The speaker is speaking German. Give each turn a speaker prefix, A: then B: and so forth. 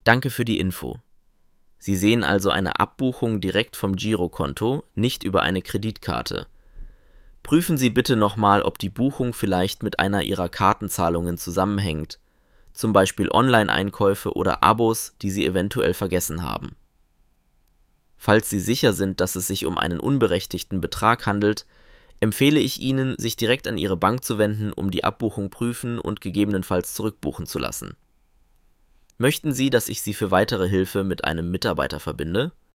A: Danke für die Info. Sie sehen also eine Abbuchung direkt vom Girokonto, nicht über eine Kreditkarte. Prüfen Sie bitte nochmal, ob die Buchung vielleicht mit einer Ihrer Kartenzahlungen zusammenhängt, zum Beispiel Online-Einkäufe oder Abos, die Sie eventuell vergessen haben. Falls Sie sicher sind, dass es sich um einen unberechtigten Betrag handelt, empfehle ich Ihnen, sich direkt an Ihre Bank zu wenden, um die Abbuchung prüfen und gegebenenfalls zurückbuchen zu lassen. Möchten Sie, dass ich Sie für weitere Hilfe mit einem Mitarbeiter verbinde?